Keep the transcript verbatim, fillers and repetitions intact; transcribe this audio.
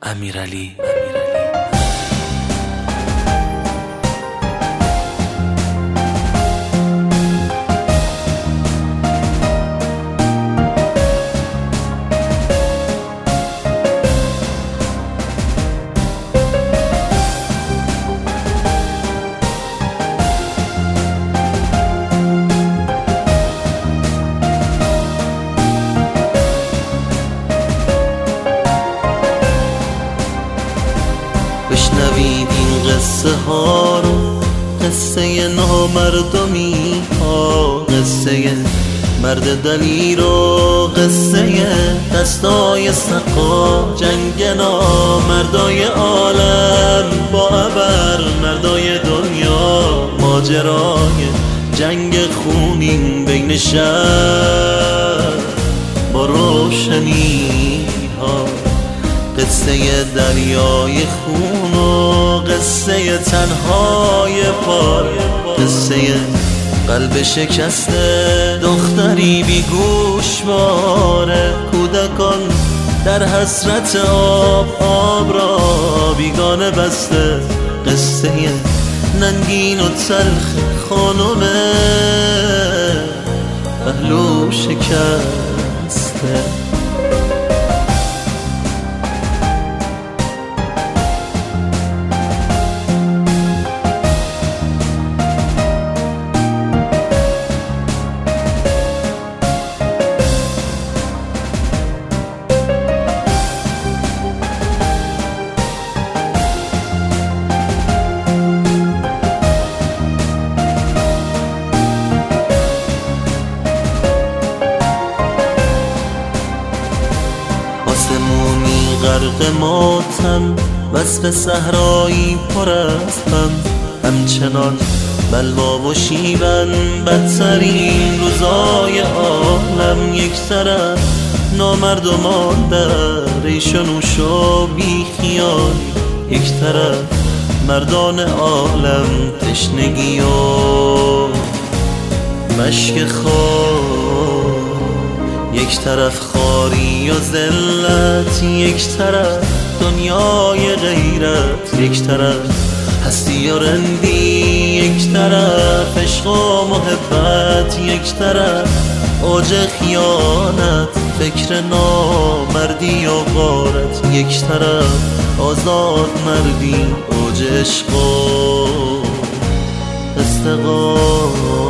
امیرعلی. بشنوید این قصه ها رو، قصه نامردمی ها، قصه مرد دلیر و قصه دستای سقا، جنگ نامردای عالم با ابر مردای دنیا، ماجرای جنگ خونین بین شهر با روشنی ها، قصه دریای خون و قصه تنهای پار، قصه قلب شکسته دختری بیگوشواره، کودکان در حسرت آب آب را بیگانه بسته، قصه ننگین و تلخ خانم پهلو شکسته. آسمونی غرق ماتم، وصف صحرایی پر از غم، همچنان بلوا و شیون بدترین روزای عالم، یک طرف نامردمان در ریش و نوش و بی خیال، یک طرف مردان عالم تشنگی و مشک خور، یک طرف خواری و ذلت، یک طرف دنیای غیرت، یک طرف هستی و رندی، یک طرف عشق و محبت، یک طرف اوج خیانت، فکر نامردی و غارت، یک طرف آزاد مردی، اوج عشق و استقامت.